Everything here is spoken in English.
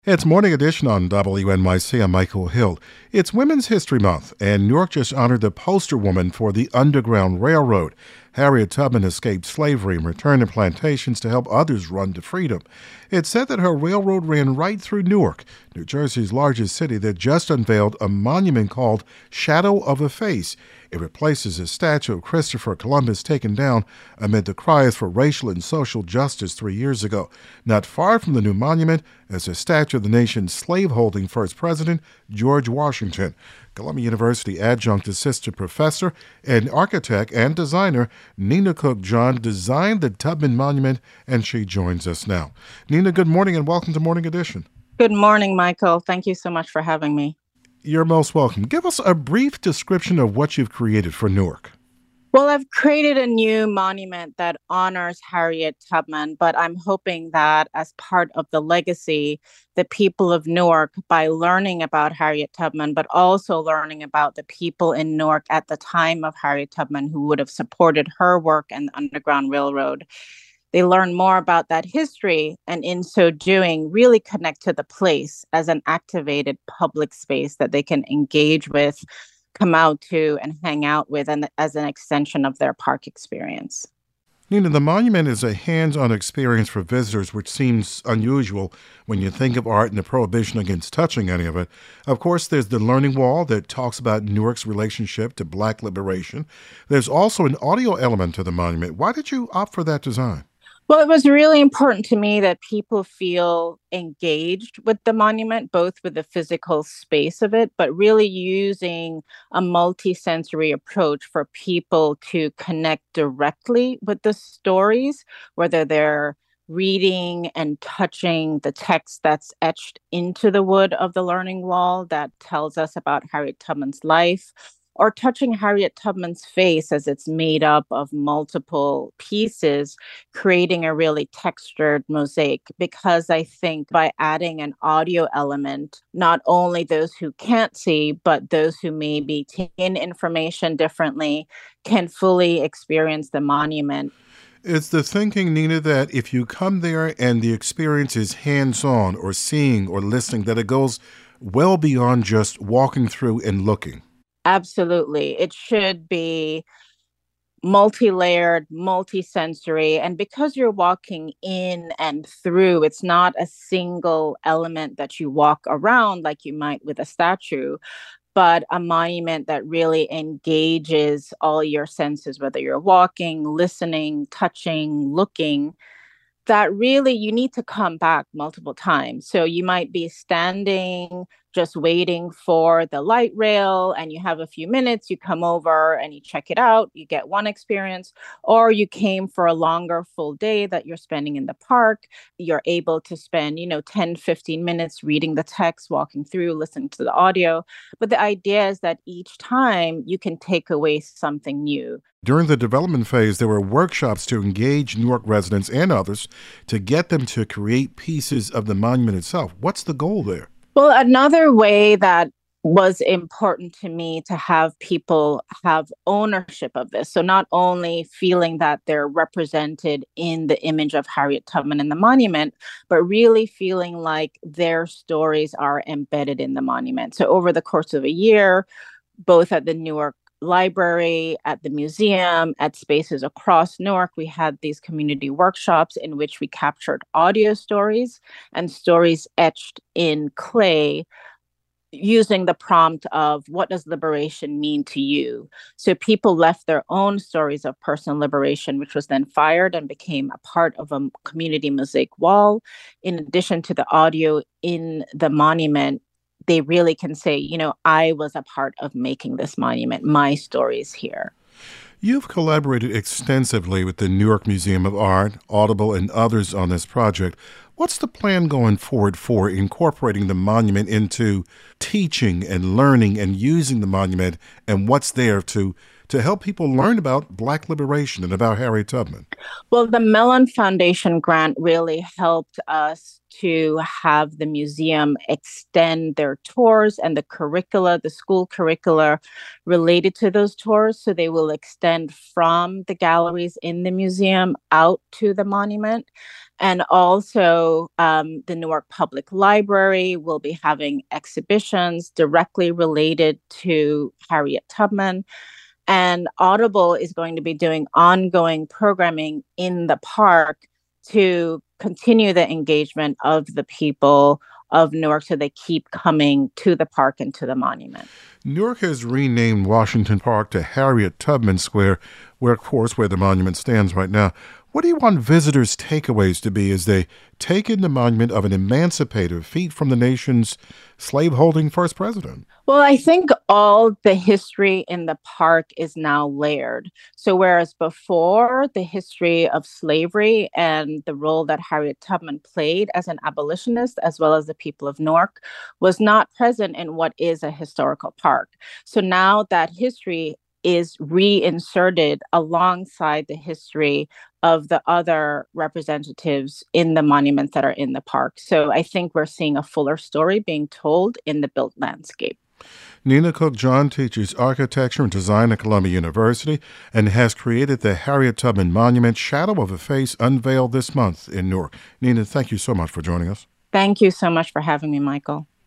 It's Morning Edition on WNYC. I'm Michael Hill. It's Women's History Month, and Newark just honored the poster woman for the Underground Railroad. Harriet Tubman escaped slavery and returned to plantations to help others run to freedom. It's said that her railroad ran right through Newark, New Jersey's largest city, that just unveiled a monument called Shadow of a Face. It replaces a statue of Christopher Columbus taken down amid the cries for racial and social justice 3 years ago. Not far from the new monument is a statue of the nation's slaveholding first president, George Washington. Columbia University adjunct assistant professor and architect and designer Nina Cook-John designed the Tubman Monument, and she joins us now. Nina, good morning and welcome to Morning Edition. Good morning, Michael. Thank you so much for having me. You're most welcome. Give us a brief description of what you've created for Newark. Well, I've created a new monument that honors Harriet Tubman, but I'm hoping that as part of the legacy, the people of Newark, by learning about Harriet Tubman, but also learning about the people in Newark at the time of Harriet Tubman who would have supported her work and the Underground Railroad, they learn more about that history, and in so doing, really connect to the place as an activated public space that they can engage with, come out to, and hang out with, and as an extension of their park experience. Nina, the monument is a hands-on experience for visitors, which seems unusual when you think of art and the prohibition against touching any of it. Of course, there's the learning wall that talks about Newark's relationship to Black liberation. There's also an audio element to the monument. Why did you opt for that design? Well, it was really important to me that people feel engaged with the monument, both with the physical space of it, but really using a multi-sensory approach for people to connect directly with the stories, whether they're reading and touching the text that's etched into the wood of the learning wall that tells us about Harriet Tubman's life, or touching Harriet Tubman's face as it's made up of multiple pieces, creating a really textured mosaic. Because I think by adding an audio element, not only those who can't see, but those who maybe take in information differently can fully experience the monument. It's the thinking, Nina, that if you come there and the experience is hands-on or seeing or listening, that it goes well beyond just walking through and looking. Absolutely. It should be multi-layered, multi-sensory. And because you're walking in and through, it's not a single element that you walk around like you might with a statue, but a monument that really engages all your senses, whether you're walking, listening, touching, looking, that really you need to come back multiple times. So you might be standing just waiting for the light rail and you have a few minutes, you come over and you check it out, you get one experience, or you came for a longer full day that you're spending in the park, you're able to spend, 10, 15 minutes reading the text, walking through, listening to the audio. But the idea is that each time you can take away something new. During the development phase, there were workshops to engage Newark residents and others to get them to create pieces of the monument itself. What's the goal there? Well, another way that was important to me to have people have ownership of this. So not only feeling that they're represented in the image of Harriet Tubman in the monument, but really feeling like their stories are embedded in the monument. So over the course of a year, both at the Newark Library, at the museum, at spaces across Newark, we had these community workshops in which we captured audio stories and stories etched in clay using the prompt of what does liberation mean to you? So people left their own stories of personal liberation, which was then fired and became a part of a community mosaic wall. In addition to the audio in the monument, they really can say, I was a part of making this monument. My story's here. You've collaborated extensively with the Newark Museum of Art, Audible, and others on this project. What's the plan going forward for incorporating the monument into teaching and learning and using the monument, and what's there to to help people learn about Black liberation and about Harriet Tubman? Well, the Mellon Foundation grant really helped us to have the museum extend their tours and the curricula, the school curricula related to those tours. So they will extend from the galleries in the museum out to the monument. And also, the Newark Public Library will be having exhibitions directly related to Harriet Tubman. And Audible is going to be doing ongoing programming in the park to continue the engagement of the people of Newark so they keep coming to the park and to the monument. Newark has renamed Washington Park to Harriet Tubman Square, where, of course, where the monument stands right now. What do you want visitors' takeaways to be as they take in the monument of an emancipator, feet from the nation's slave-holding first president? Well, I think all the history in the park is now layered. So, whereas before the history of slavery and the role that Harriet Tubman played as an abolitionist, as well as the people of Newark, was not present in what is a historical park. So now that history is reinserted alongside the history of the other representatives in the monuments that are in the park. So I think we're seeing a fuller story being told in the built landscape. Nina Cook John teaches architecture and design at Columbia University and has created the Harriet Tubman Monument Shadow of a Face unveiled this month in Newark. Nina, thank you so much for joining us. Thank you so much for having me, Michael.